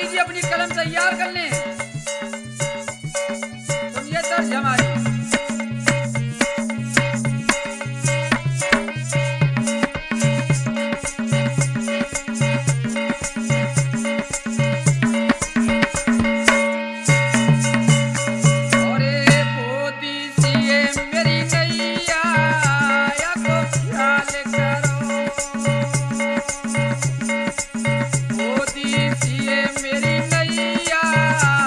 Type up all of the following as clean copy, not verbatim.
लीजिए अपनी कलम तैयार कर लें। सुनिए दर्ज हमारी। मेरी नैया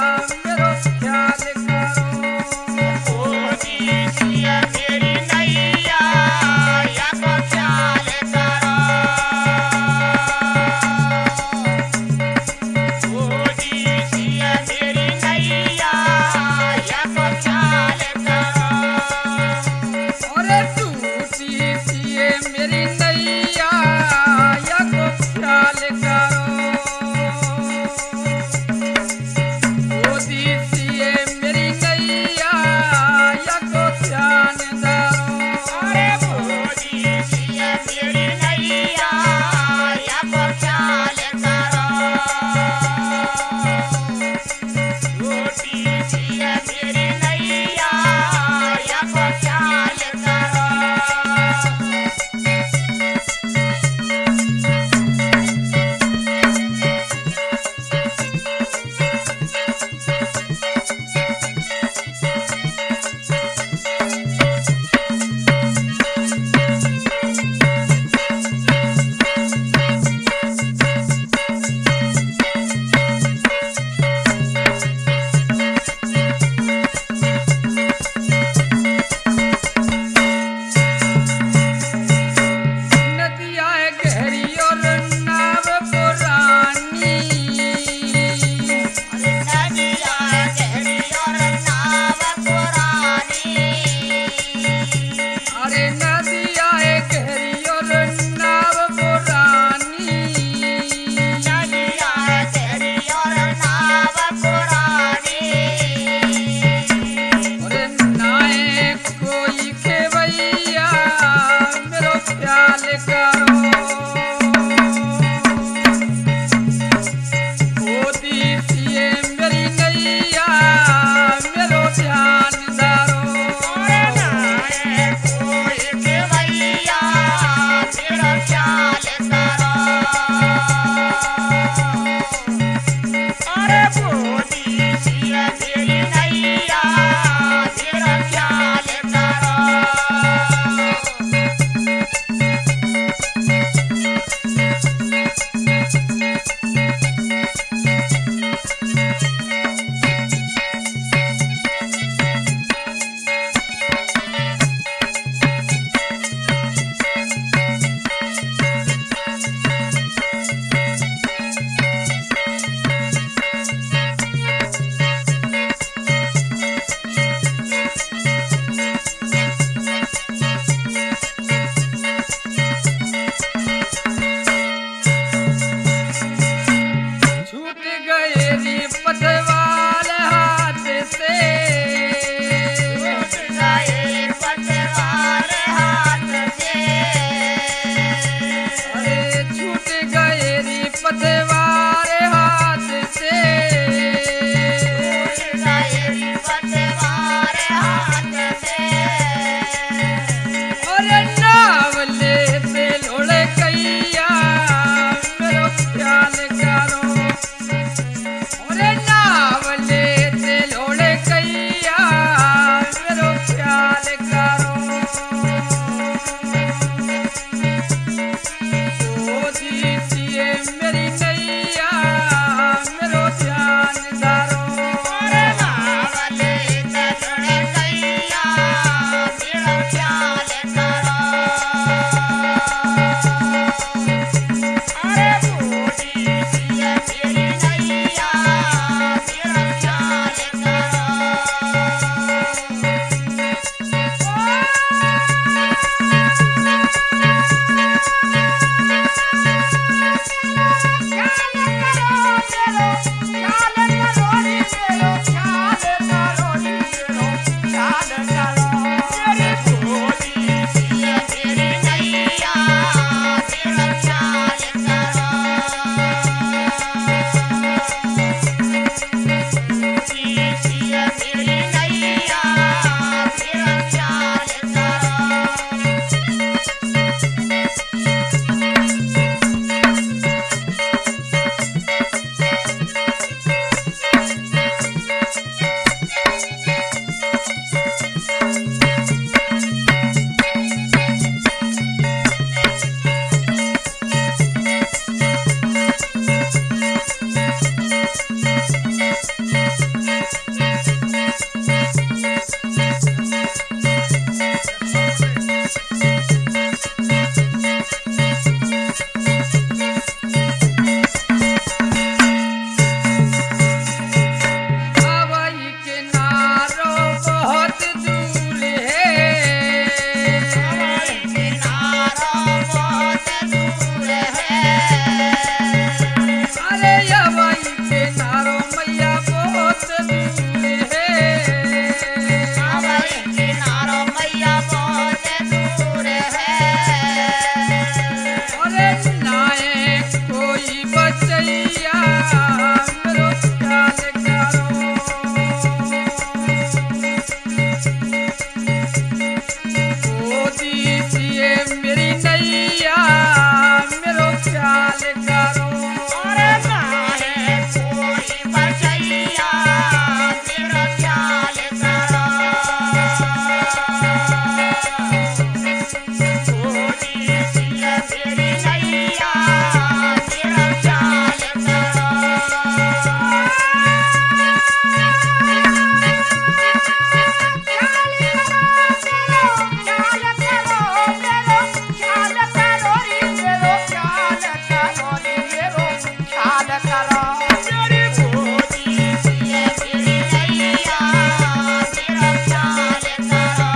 मेरो ख्याल करो मेरी गोदी ये मेरी नैया मेरा ख्याल करो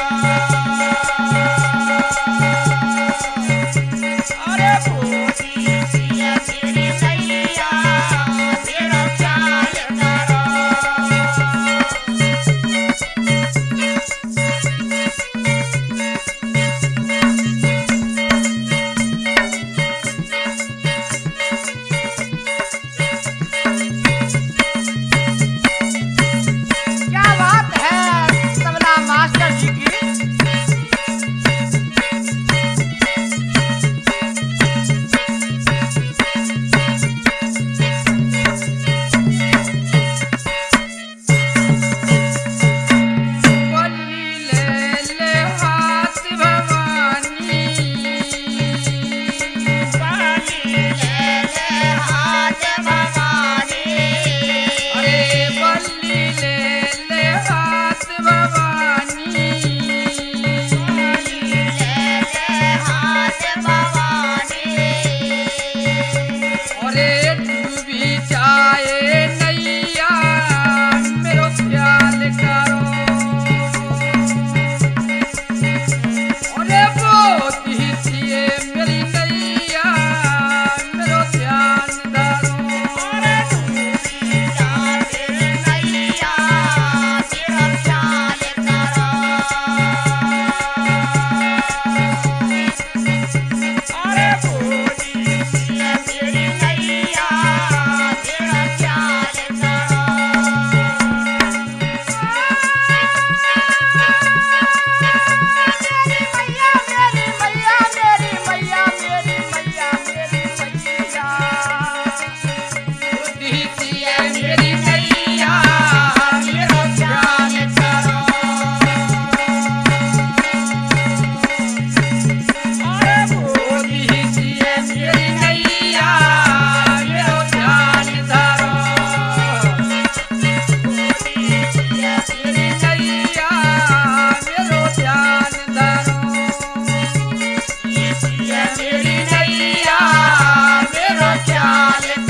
अरे गोदी ये मेरी नैया मेरा ख्याल करो क्या बात है तबला मास्टर जी की बोली ले ले हाथ भवानी बाली ले ले हाथ भवानी अरे बोली ले ले हाथ भवानी बाली ले ले हाथ भवानी अरे डूबी जाए नैया मेरो ख्याल करो अरे बोती थिए मेरी नैया मेरो ध्यान धरो अरे डूबी जा मेरी नैया तेरा ख्याल करो अरे गोदी ये मेरी नैया तेरा ख्याल करो मेरी मैया मेरी मैया मेरी मैया मेरी मैया मेरी मैया बोती थिए मेरी नैया मेरो ध्यान धरो अरे बोती थिए मेरी नैया मेरो ध्यान धरो मेरी नैया मेरो ध्यान धरो ये मेरी नैया मेरो ख्याल